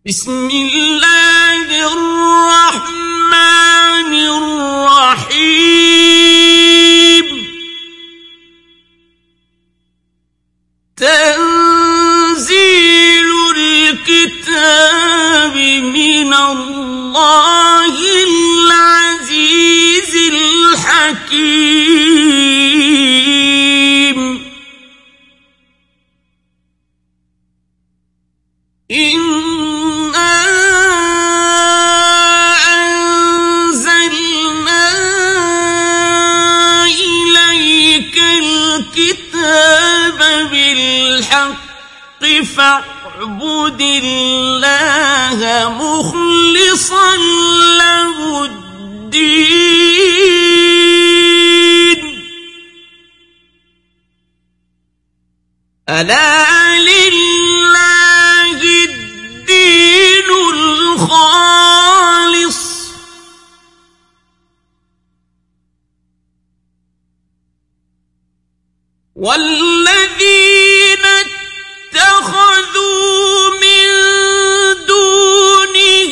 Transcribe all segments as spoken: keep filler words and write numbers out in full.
بسم الله الرحمن الرحيم تنزيل الكتاب من الله العزيز الحكيم إنا أنزلنا إليك الكتاب بالحق فاعبد الله مخلصا له الدين ألا لله الدين الخالص والذين اتخذوا من دونه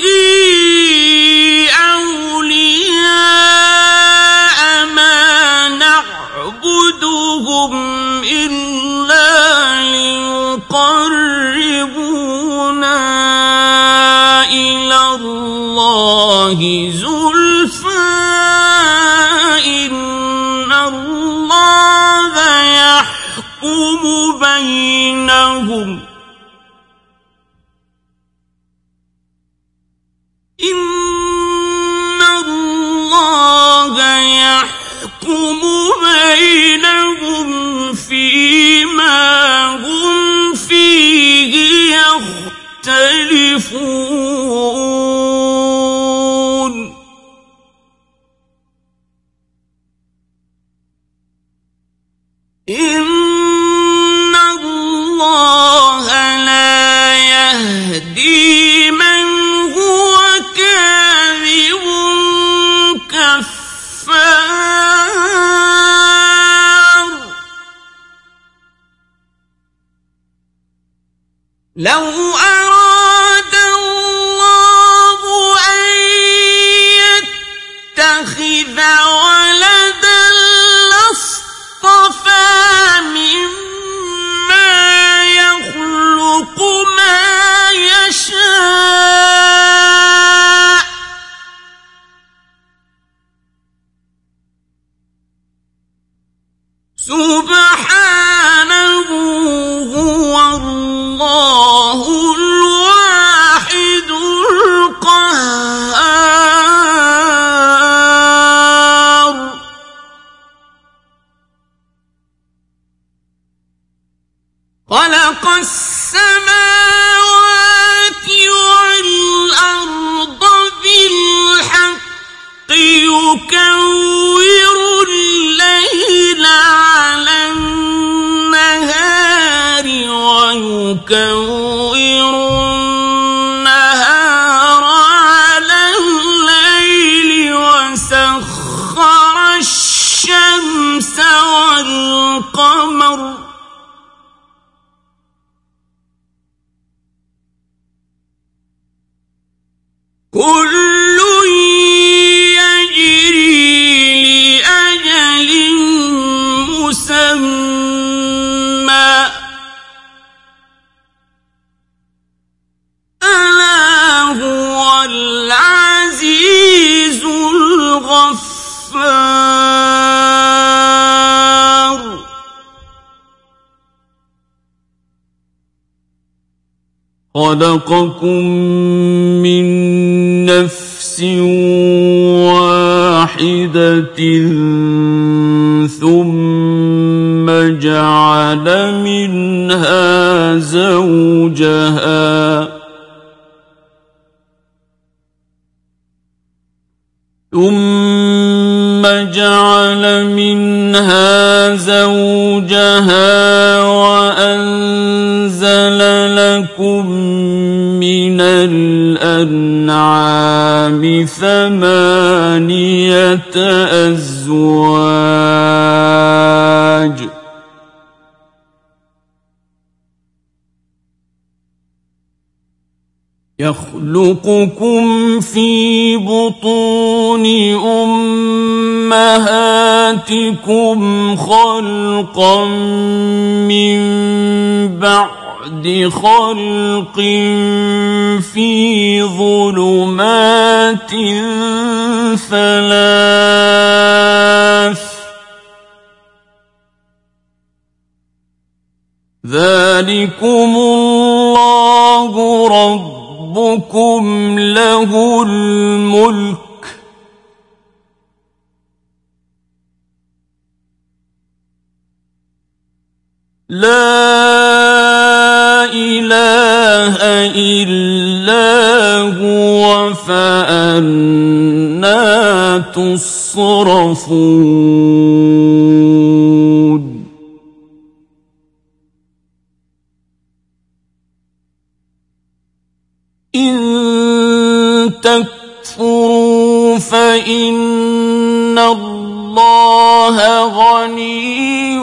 أولياء ما نعبدهم إلا ليقربونا إلى الله زلفى إن الله يحكم بينهم إن الله يحكم بينهم فيما هم فيه يختلفون إن الله لا يهدي من هو كاذب كفار لو أراد الله أن يتخذ ولدا لاصطفى مما يخلق ما يشاء سبحانه هو الله الواحد القهار خلق السماوات والأرض بالحق يكور الليل على النهار ويكور النهار على الليل وسخر الشمس والقمر كل يجري لأجل مسمى ألا هو العزيز الغفار خلقكم من نفس واحدة ثم جعل منها زوجها ثم جعل منها زوجها وأنزل لكم من الأنعام ثمانية أزواج يخلقكم في بطون أمهاتكم خلقا من بعد خلق في ظلمات ثلاث ذلكم الله ربكم له الملك لا إله إلا هو فأنى تصرفون إن تكفروا فإن الله غني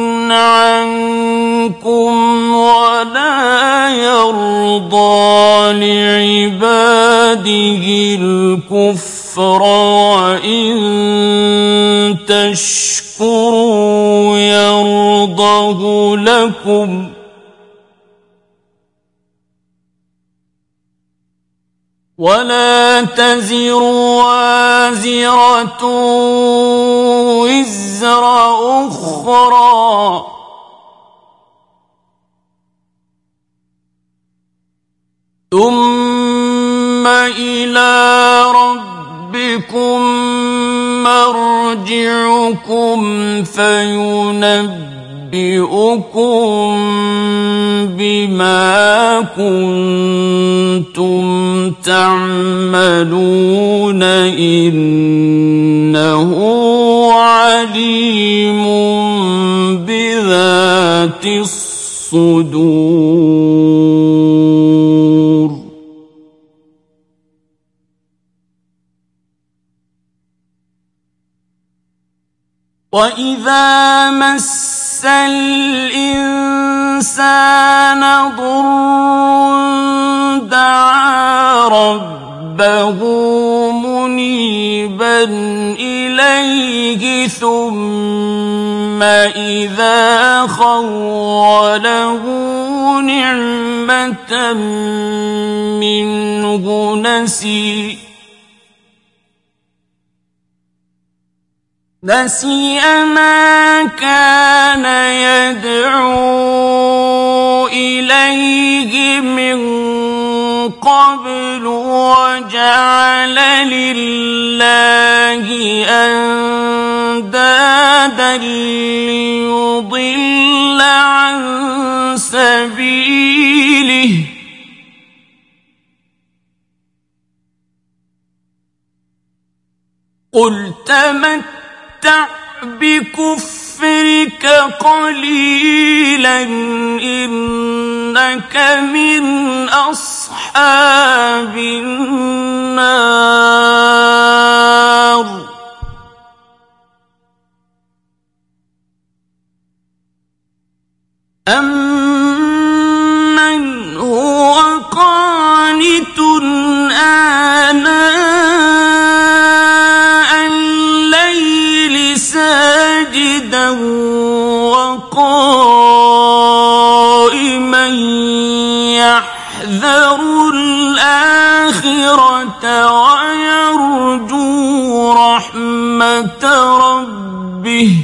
عنكم ولا يرضى لعباده الكفر وإن تشكروا يرضه لكم ولا تزر وازرة وزر أخرى ثم إلى ربكم مرجعكم فينبئكم بما كنتم تعملون إنه عليم بذات الصدور وإذا مس الإنسان ضر دعا ربه منيبا إليه ثم إذا خوله نعمة منه نسي نسي ما كان يدعو إليه من قبل وجعل لله أندادا ليضل عن سبيله قل تمتع بكفرك قليلا إنك من أصحاب النار أمن هو قانت آناء الليل ساجدا وقائما يحذر الآخرة ويرجو رحمة ربه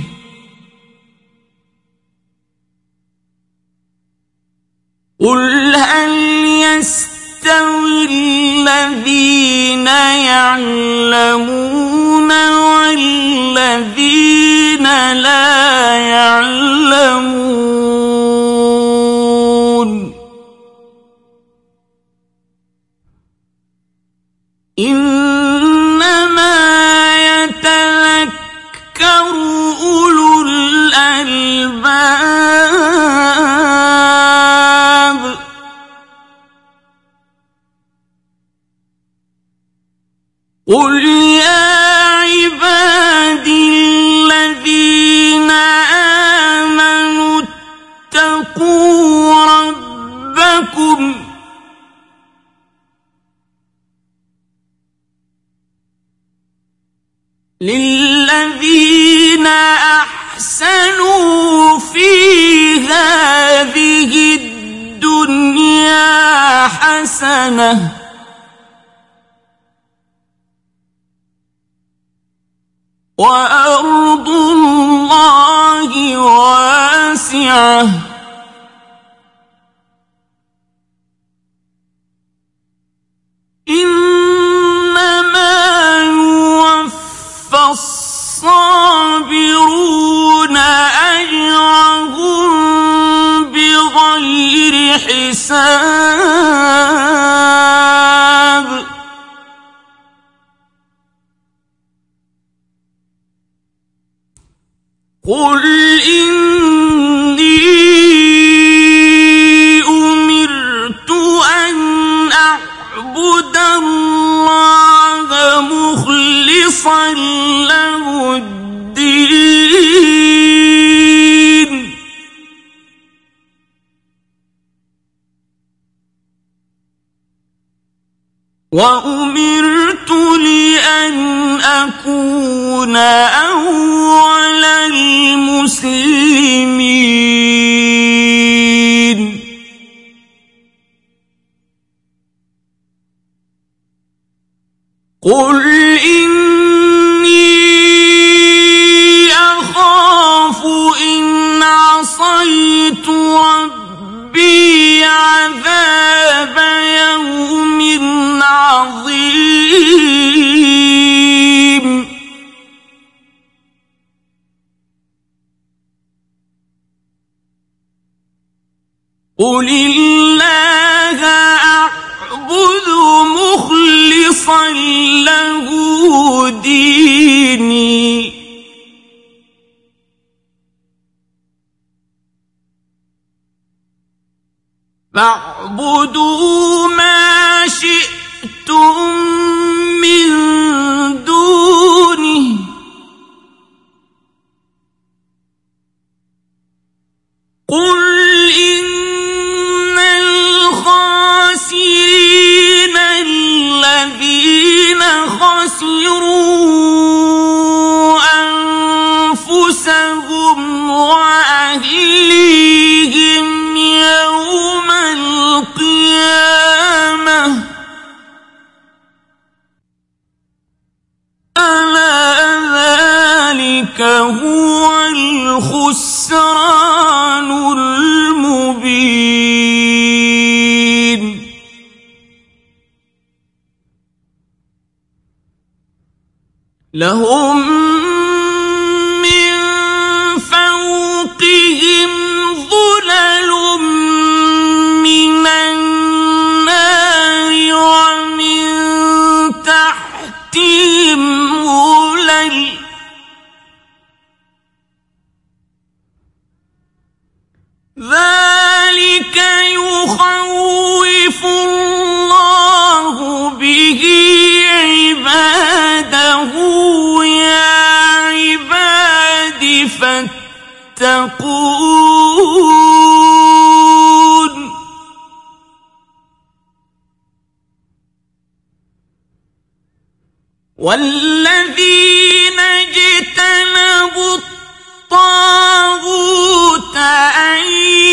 قل هل يستوي الذين يعلمون والذين لا يعلمون إنما يتذكر أولو الألباب قل يا عبادي الذين آمنوا اتقوا ربكم للذين أحسنوا في هذه الدنيا حسنة وأرض الله واسعة إنما يوفى الصابرون أجرهم بغير حساب قل إني أمرت أن أعبد الله مخلصا له الدين وأمرت لأن أكون أول المسلمين قل إني أخاف إن عصيت ربي عذاب يوم عظيم قل الله أعبد مخلصا له ديني فاعبدوا ما شئتم من دونه قل إن الخاسرين الذين خسروا أنفسهم وأهليهم يوم القيامة ألا ذلك هو الخسران المبين لهم من فوقهم ظلل من النار ومن تحتهم ظلل ذلك يخوف الله به عباده يا عباد فاتقون والذين اجتنبوا الطاغوت أن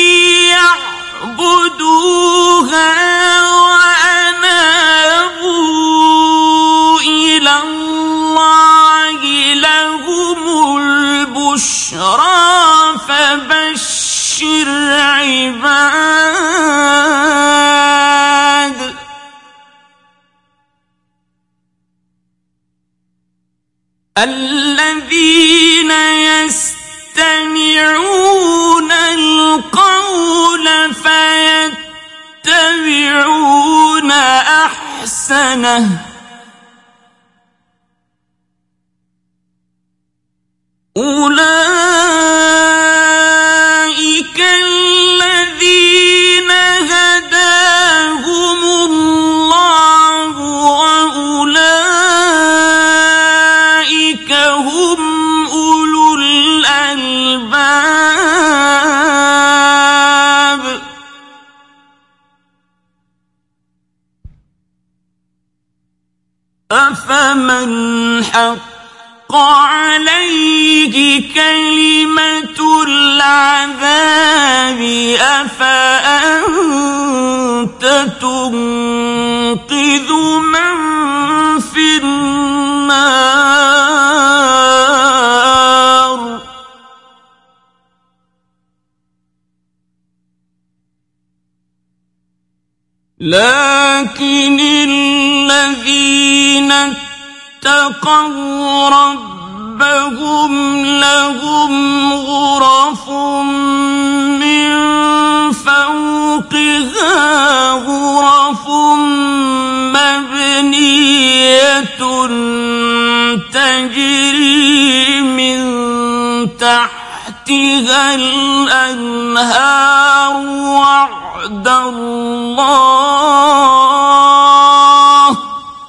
يعبدوها وأنابوا إلى الله لهم البشرى فبشر عباد الذين يستمعون القول فيتبعون أحسنه أولئك الذين هداهم الله وأولئك هم أولو الألباب أفمن حق عليه كلمة العذاب أفأنت تنقذ من في النار لكن الذين اتقوا ربهم لهم غرف من فوقها غرف مبنية تجري من تحتها الأنهار وعد الله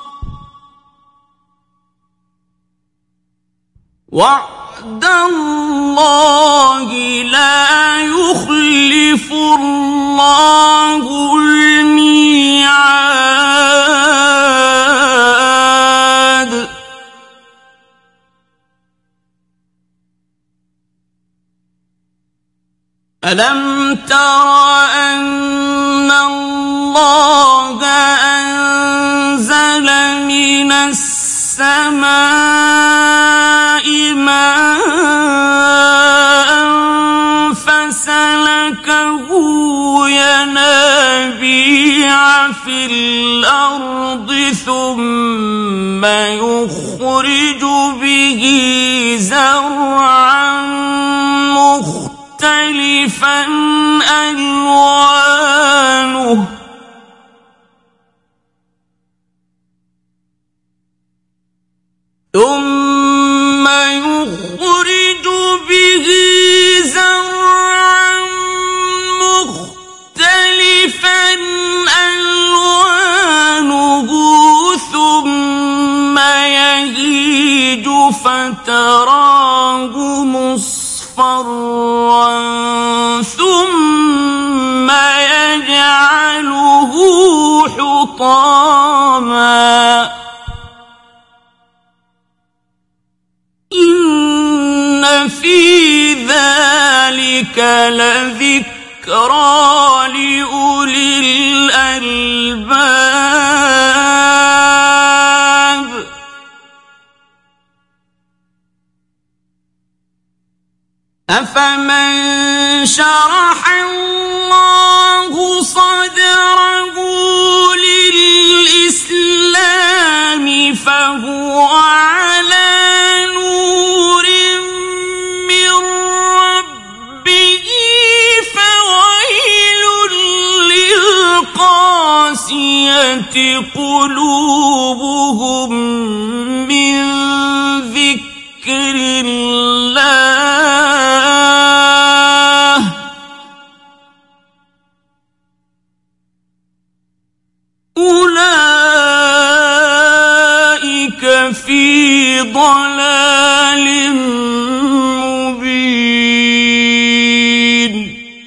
وعد الله لا يخلف الله الميعاد ألم تر أن الله أنزل من السماء ماء فسلكه ينابيع في الأرض ثم يخرج به زرعا مختلفا ألوانه ثم يخرج به زرعا مختلفا ألوانه ثم يهيج فتراه مصفرا ثم يجعله حطاما إن في ذلك لذكرى لأولي الألباب أفمن شرح الله صدره للإسلام فهو على نور من ربه فويل للقاسية قلوبهم من ذكر الله أولئك في ضلال مبين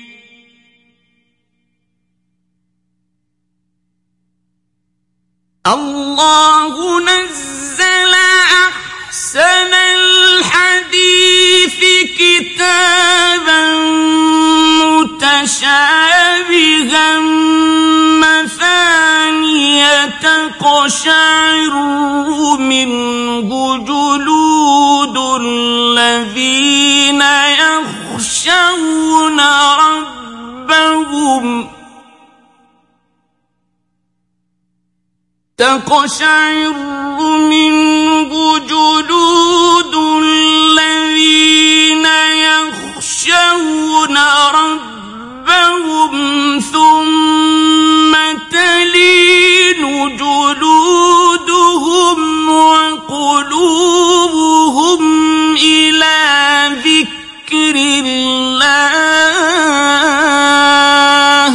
الله نزل أحسن الحديث كتابا متشابها مثانية تقشعر منه جلود الذين يخشون ربهم تقشعر منه جلود الذين يخشون ربهم ثم تلين جلودهم وقلوبهم إلى ذكر الله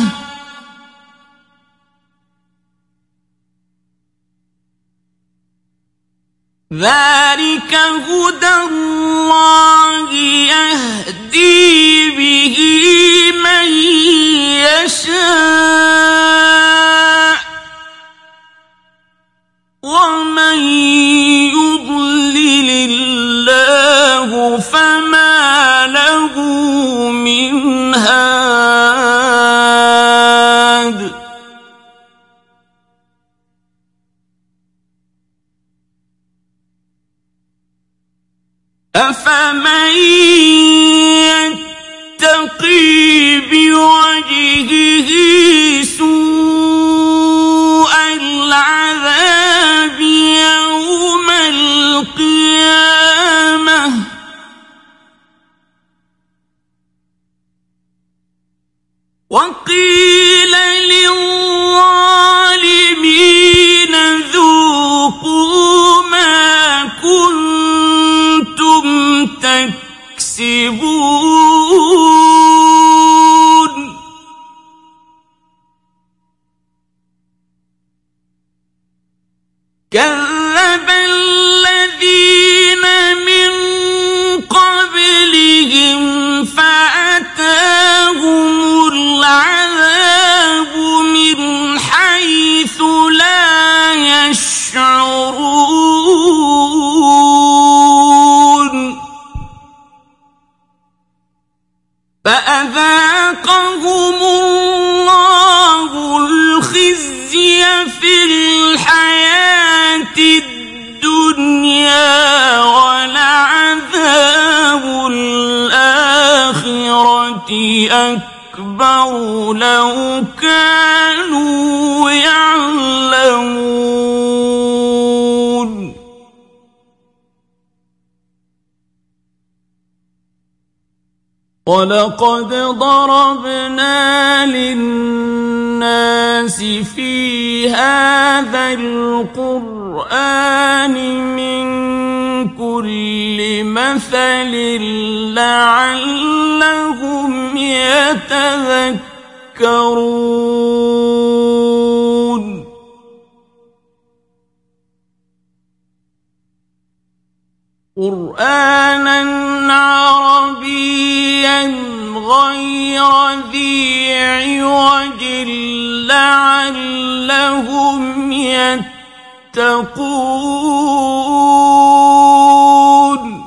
ذلك هدى الله يهدي به من يشاء ومن يضلل أفمن يتقي بوجهه سوء العذاب يوم القيامة وقيل للظالمين ذوقوا ما كنتم تكسبون كذب الذين من قبلهم فأتاهم العذاب من حيث لا يشعرون فأذاقهم الله الخزي في الحياة الدنيا ولعذاب الآخرة أكبر لو كانوا يعلمون ولقد ضربنا للناس في هذا القرآن من كل مثل لعلهم يتذكرون قرآنا عربيا غير ذي عوج لعلهم يتقون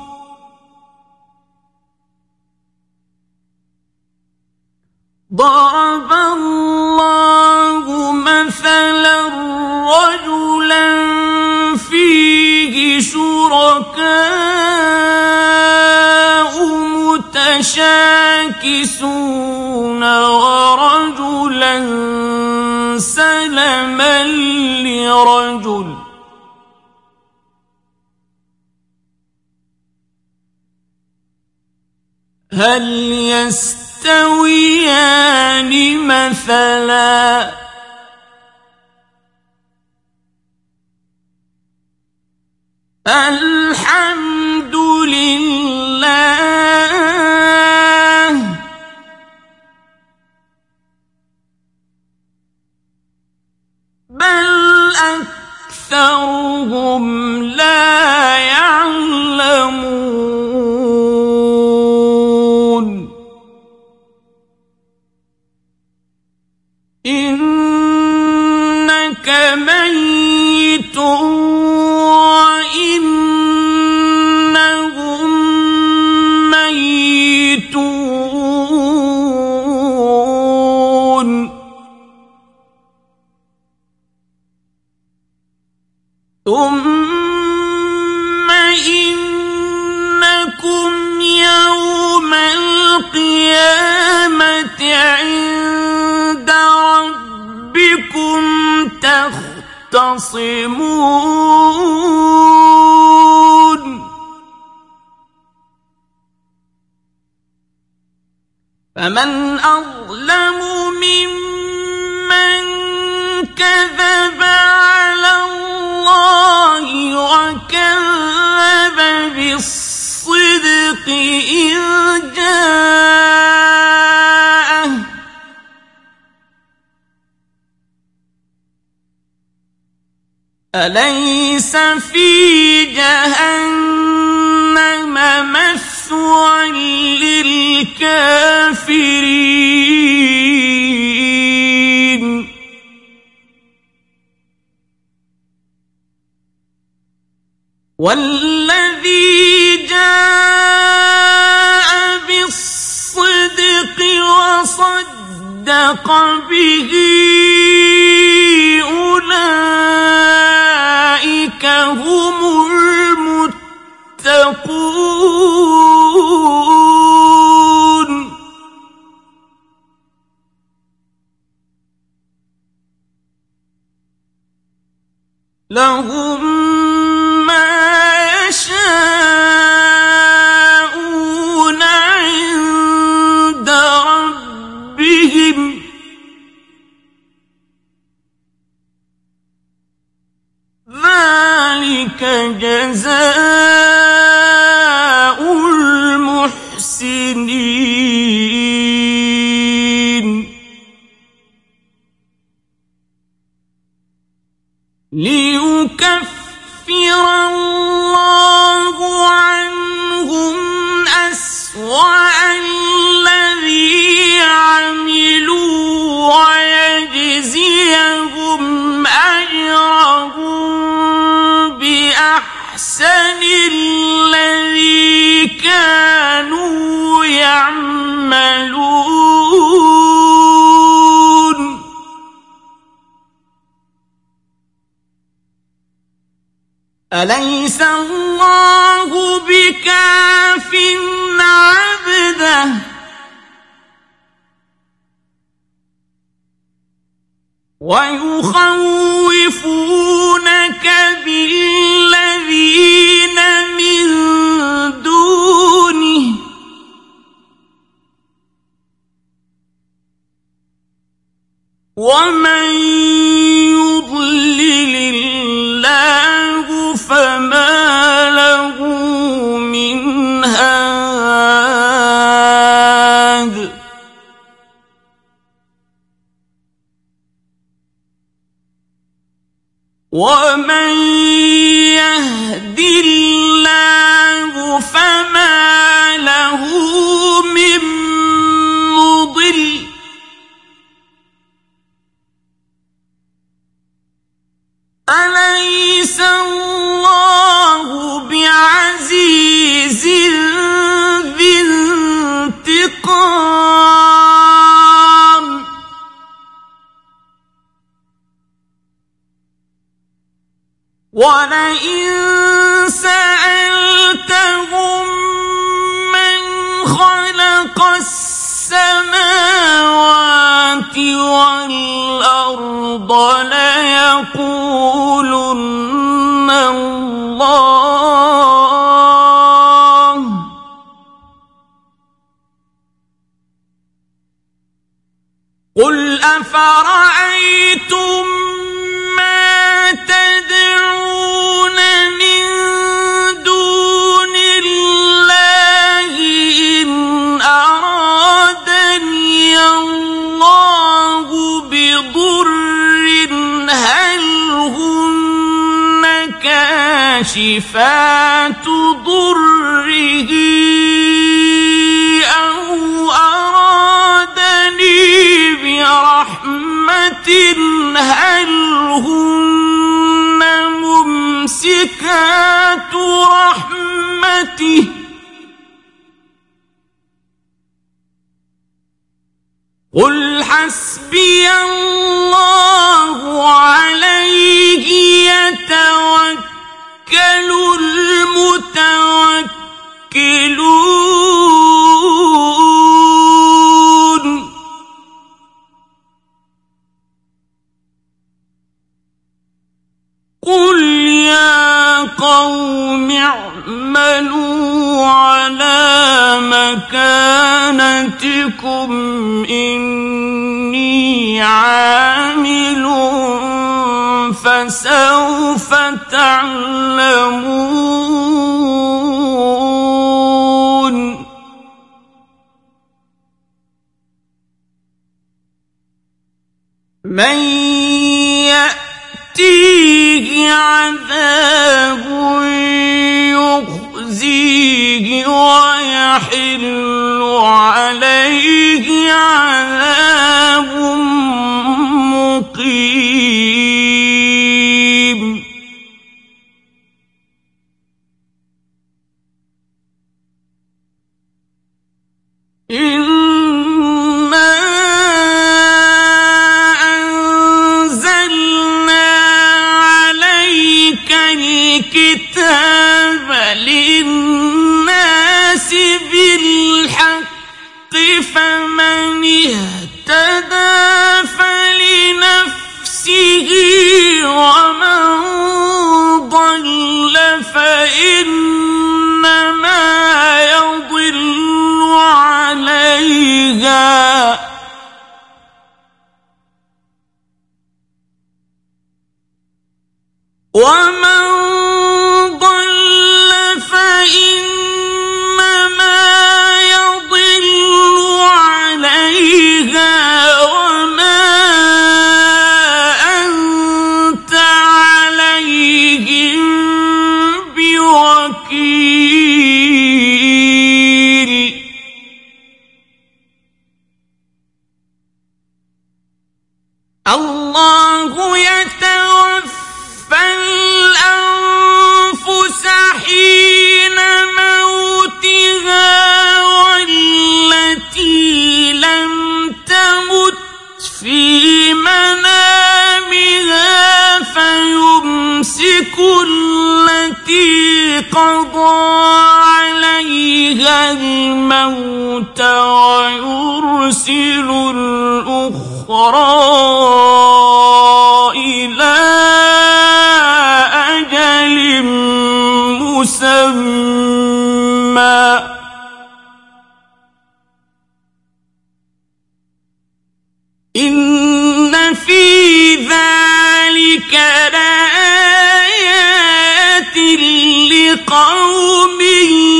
ضرب الله مثلا رجلا فيه شركاء متشاكسون ورجلا سلما لرجل هل يستويان مثلا الحمد لله بل أكثرهم لا يعلمون إنك ميت وإنهم ميتون ثم إنكم يوم القيامة عند ربكم تختصمون فمن أظلم ممن كذب على الله وكذب بالصدق إذ جاءه أليس في جهنم مثوى للكافرين والذي جاء بالصدق وصدق به أولئك هم المتقون لهم ما يشاءون عند ربهم ذلك جزاء المحسنين ليكفر الله عنهم أسوأ الذي عملوا ويجزيهم أجرهم بأحسن الذي كانوا يعملون أليس الله بكاف عبده ويخوفونك بالذين من دونه ومن يضلل الله فما له من هاد ومن يهد الله فما له من مضل أليس الله بعزيز ذي انتقام ولئن سألتهم من خلق السماوات والأرض ليقولن الله قل أفرأيتم ما تدعون من دون الله إن أرادني الله بضر هل هن كاشفات ضره أو أرادني برحمة هل هن ممسكات رحمته قل حسبي الله عليه يتوكل المتوكلون قل يا قوم اعملوا على مكانتكم إني عامل فسوف تعلمون من يأتيه عذاب يخزيه ويحل عليه عذاب مقيم إنا أنزلنا عليك الكتاب للناس بالحق فمن اهتدى ومن ضل فإنما يضل عليها وما أنت عليهم بوكيل الله يتوفى الأنفس حين موتها والتي لم تمت في منامها فيمسك التي قضى عليها الموت ويرسل الأخرى إلى أجل مسمى إن في ذلك لآيات لقوم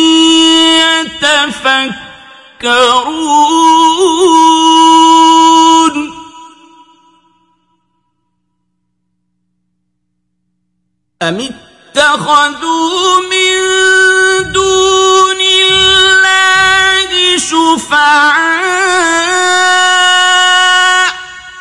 يتفكرون أم اتخذوا من دون الله شفعاء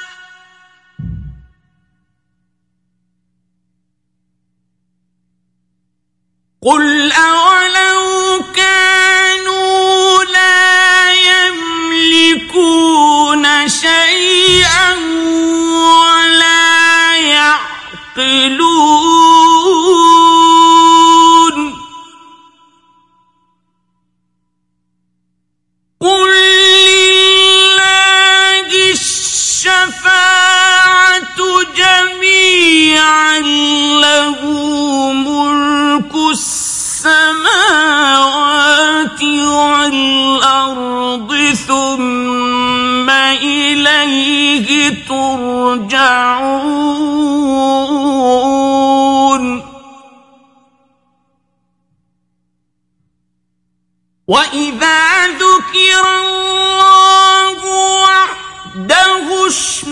قل أولو كانوا لا يملكون شيئا ولا يعقلون قل لله الشفاعة جميعا له ملك السماوات والأرض ثم إليه ترجعون وإذا ذكر الله وحده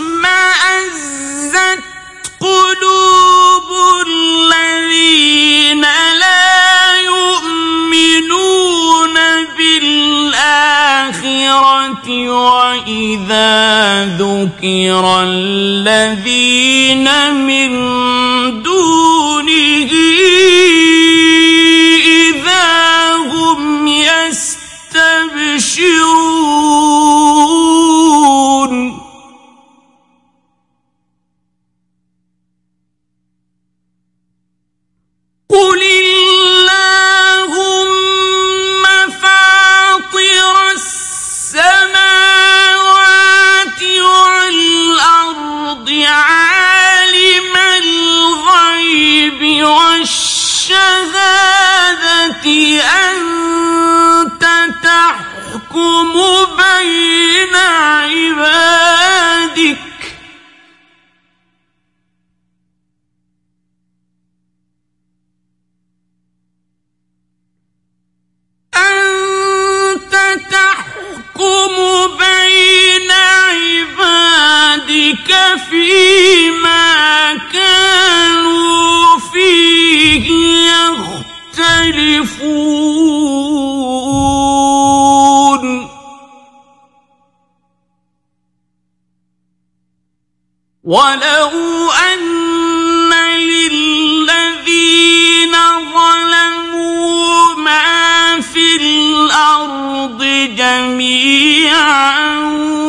اشمأزت قلوب الذين لا يؤمنون بالآخرة وإذا ذكر الذين من دونه إذا هم يستبشرون قل اللهم فاطر السماوات والأرض عالم الغيب والشهادة أنت تحكم بين عبادك أنت تحكم بين عبادك فيما كانوا فيه يختلفون ولو أن للذين ظلموا ما في الأرض جميعا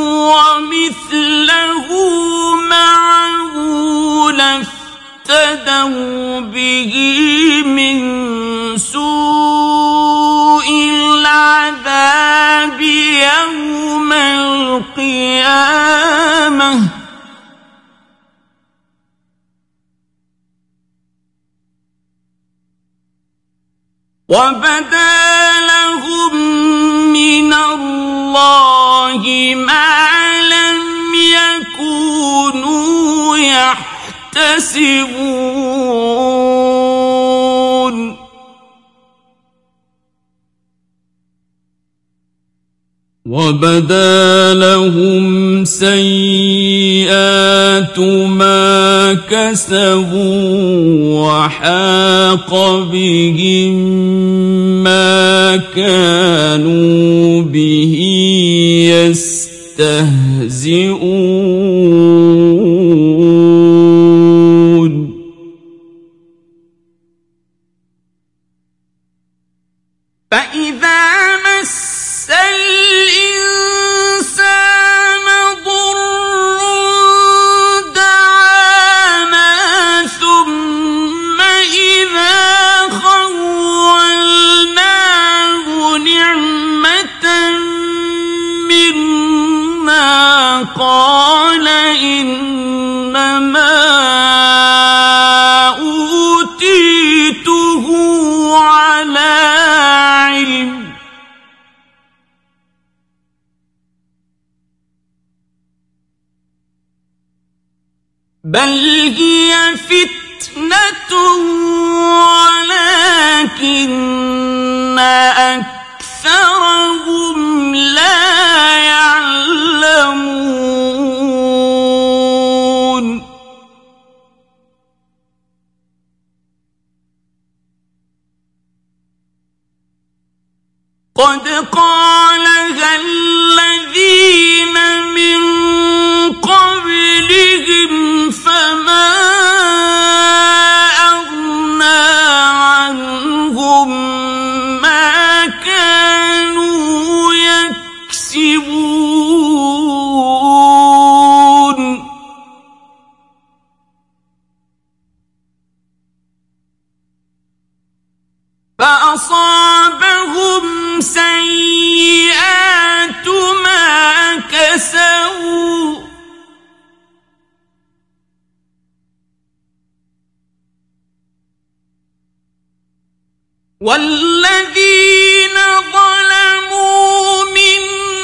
ومثله معه لافتدوا به من سوء العذاب يوم القيامة وبدا لهم من الله ما لم يكونوا يحتسبون وبدا لهم سيئات ما كسبوا وحاق بهم ما كانوا به يستهزئون فإذا مس الإنسان ضر دعانا ثم إذا خولناه نعمة منا قال إنما أوتيته على علم بل هي فتنة ولكن أكثرهم لا يعلمون قد قالها الذين من قبلهم فما أغنى عنهم ما كانوا يكسبون فأصابهم سيئات ما كسبوا والذين ظلموا من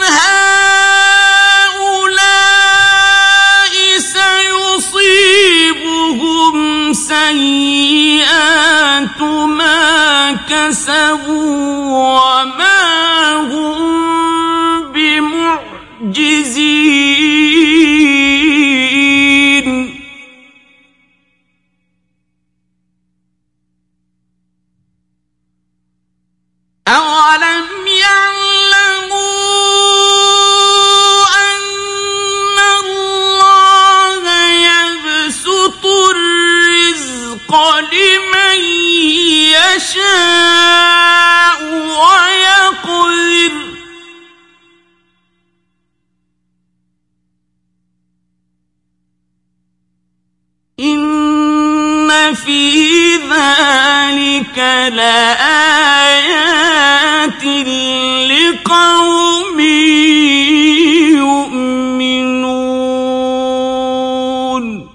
هؤلاء سيصيبهم سيئات ما كسبوا وما هم بمعجزين أولم يعلموا أن الله يبسط الرزق لمن يشاء ويقدر إن في ذلك لآيات لقوم يؤمنون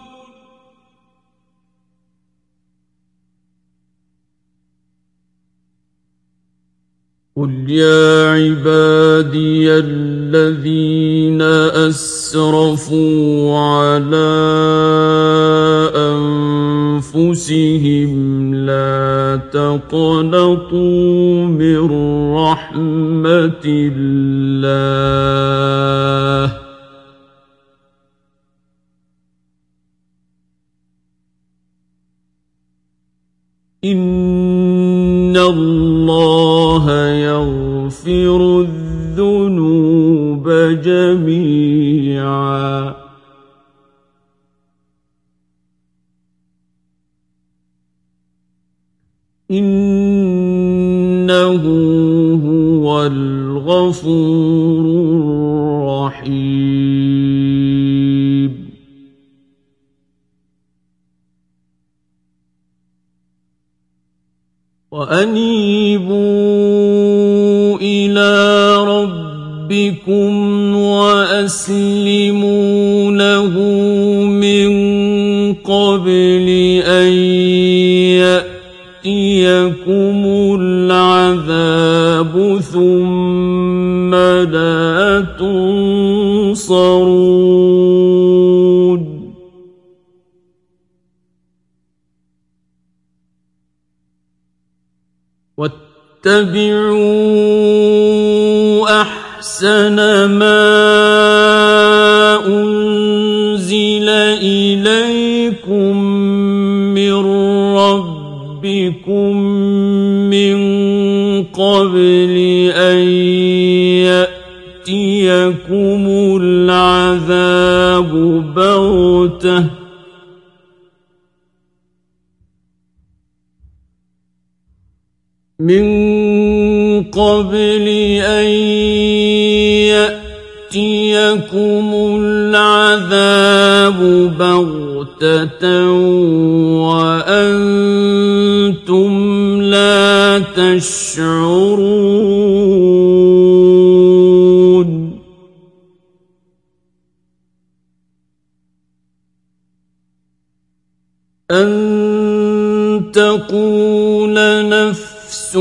قل يا عبادي الذين أسرفوا على أنفسهم لا تقنطوا من رحمة الله إن الله يغفر الذنوب جميعا إنه هو الغفور الرحيم وأنيبوا إلى ربكم وأسلموا له من قبل أن يأتيكم العذاب ثم لا تنصرون واتبعوا أحسن أحسن ما أنزل إليكم من ربكم من قبل أن يأتيكم العذاب بغتة من قبل أن يأتيكم العذاب بغتة وأنتم لا تشعرون أن تقول نفس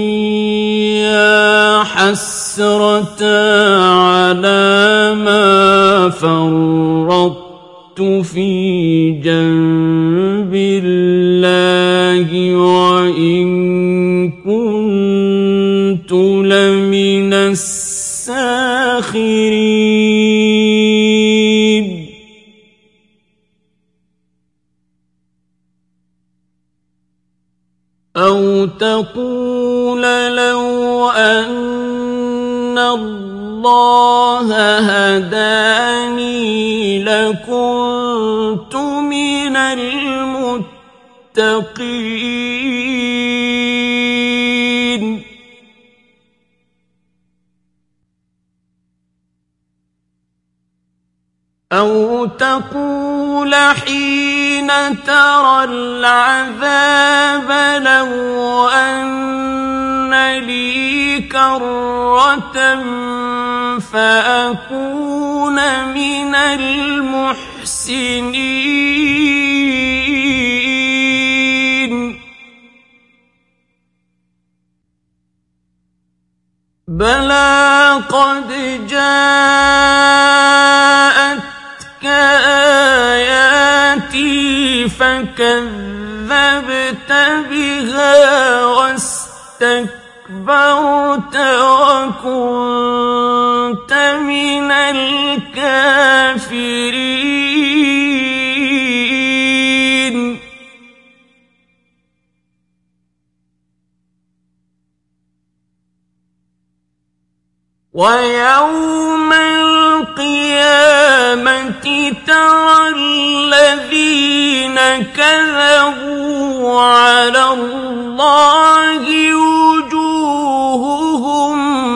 يا حسرة على ما فرطت في جنب الله وإن كنت لمن الساخرين أو تقول لو أن الله هداني لكنت من المتقين أو تقول حين ترى العذاب لو أن لي كرة فأكون من المحسنين بلى قد جاءتك آياتي فكذبت بها واستكبرت وكنت من الكافرين ويوم القيامة ترى الذين كذبوا على الله وجوههم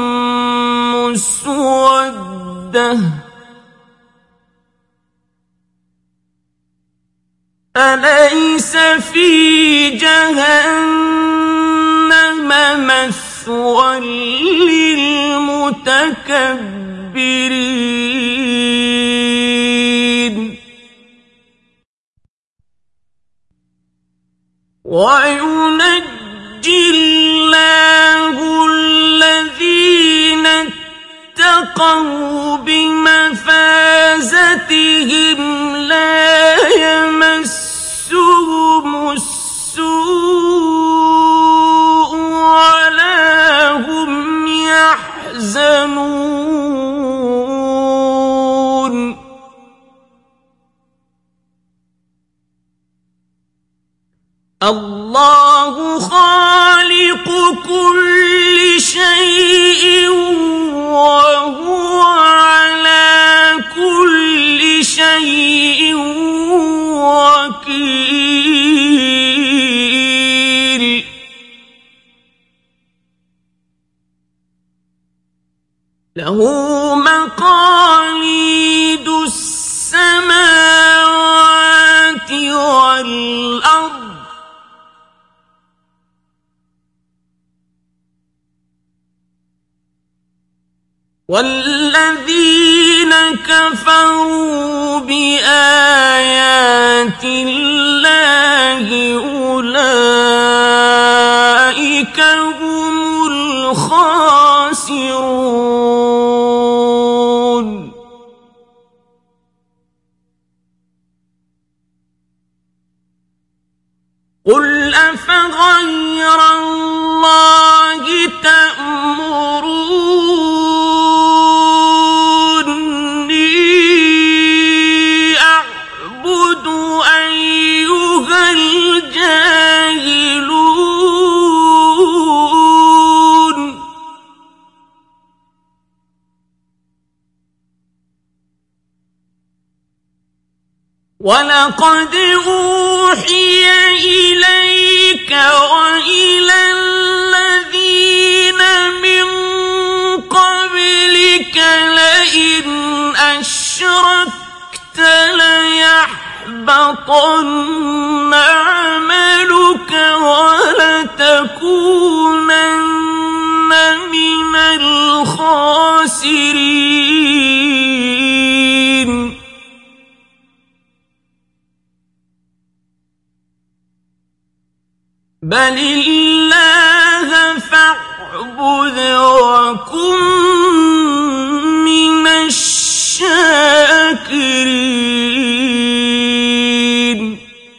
مسودة أليس في جهنم مثوى للمتكبرين وينجي الله الذين اتقوا بمفازتهم لا يمسهم السوء ولا هم يحزنون الله خالق كل شيء وهو على كل شيء وكيل له مقاليد السماوات والأرض والذين كفروا بآيات الله أولئك هم الخاسرون قل أفغير الله تأمرون ولقد أوحي إليك وإلى الذين من قبلك لئن أشركت ليحبطن عملك ولتكونن من الخاسرين بل الله فاعبد وكن من الشاكرين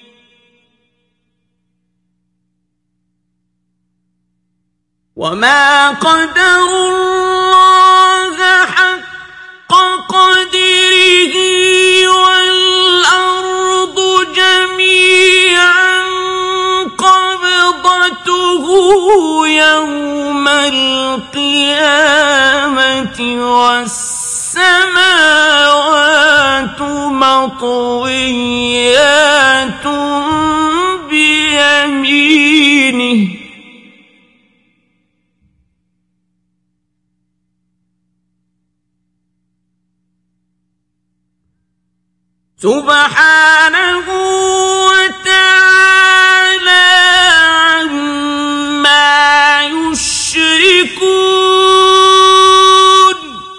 وما قدروا الله حق قدره والأرض جميعا قبضته يوم القيامة والسماوات مطويات بيمينه سبحانه وتعالى عما يشركون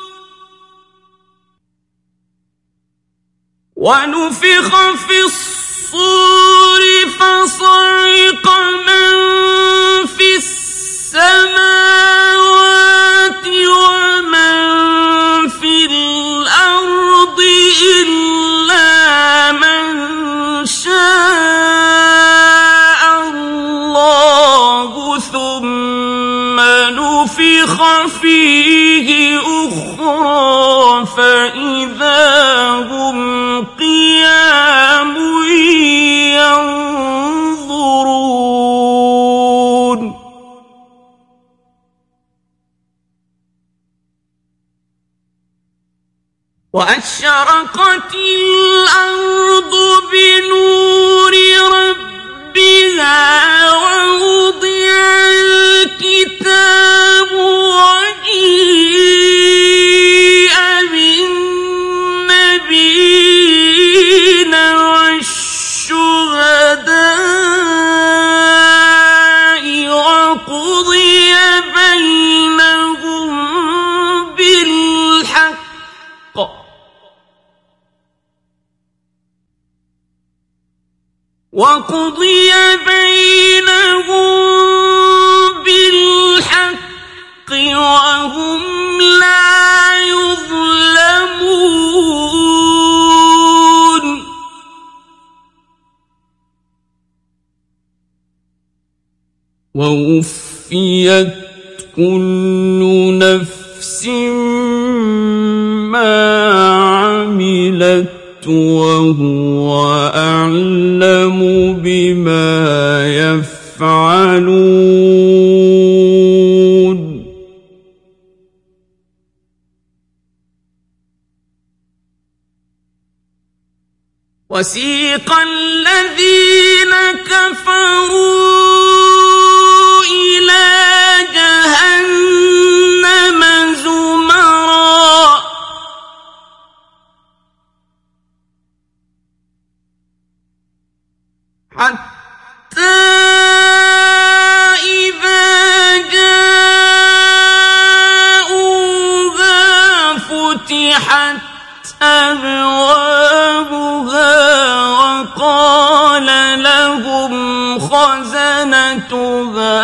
ونفخ في الصور فصعق من في السماوات ومن في الأرض إلا من شاء الله ثم نفخ فيه أخرى فإذا هم قيام ينظرون وأشرقت الأرض بنور ربها ووضع الكتاب وجيء بالنبيين والشهداء وقضي بينهم بالحق وقضي بينهم بالحق وهم لا يظلمون ووفيت كل نفس ما عملت وهو أعلم بما يفعلون وسيق الذين كفروا إلى جهنم زمرا حتى إذا جاءوها فتحت أبوابها وقال لهم خزنتها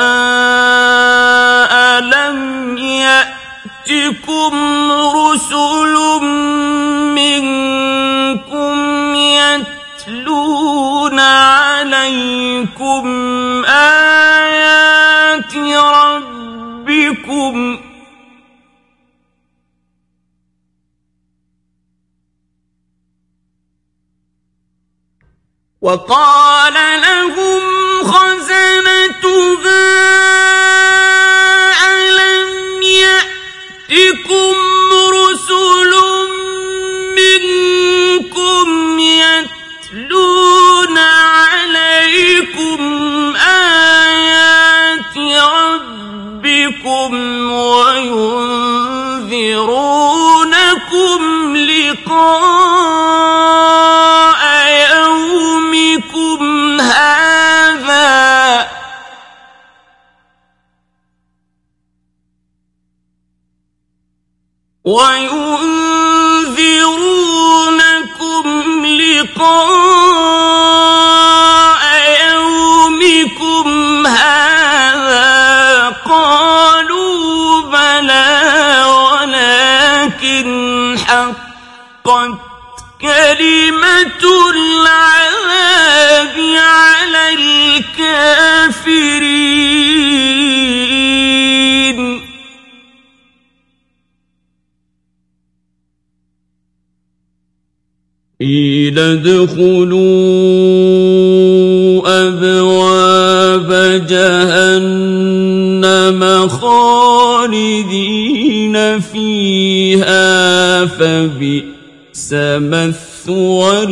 ألم يأتكم رسل منكم يتلون عليكم آيات ربكم وقال لهم خزنتها ألم يأتكم رسل منكم يتلون وينذرونكم لقاء يومكم هذا وينذرونكم لقاء يومكم هذا قالوا بلى ولكن حقت كلمة العذاب على الكافرين قيل ادخلوا أبواب جهنم خالدين فيها فبئس مثوى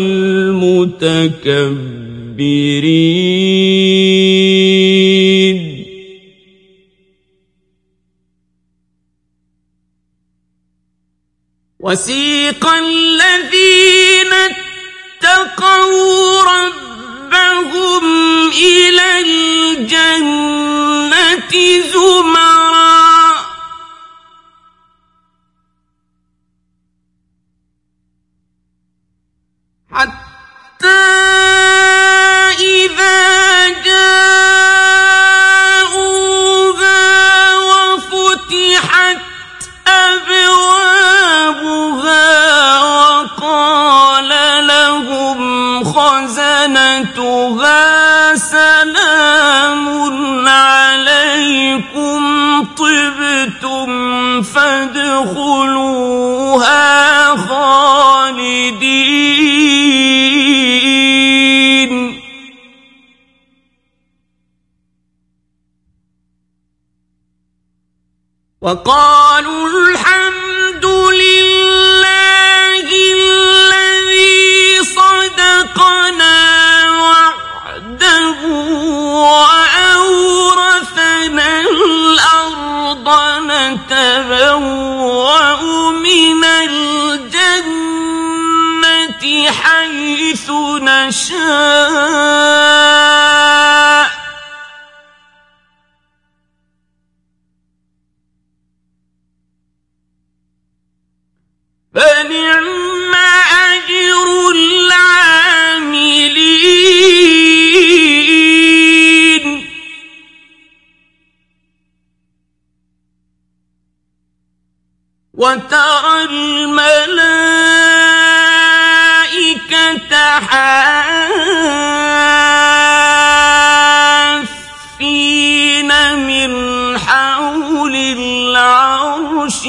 المتكبرين وسيق الذين اتقوا ربهم إلى الجنة زمرا حتى إذا جاءوها وفتحت أبوابها وقال لهم خزنتها سلام عليكم طبتم فادخلوها خالدين وقالوا الحمد لله الذي صدقنا وعده وأورثنا الأرض نتبوأ من الجنة حيث نشاء فنعم أجر العاملين وترى الملائكة حافين من حول العرش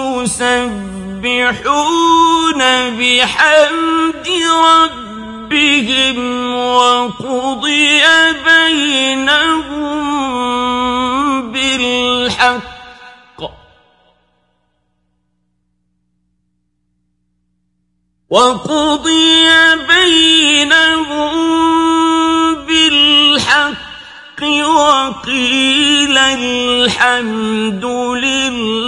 يسبحون بحمد ربهم وقضي بينهم بالحق وقضي بينهم بالحق وقيل الحمد لله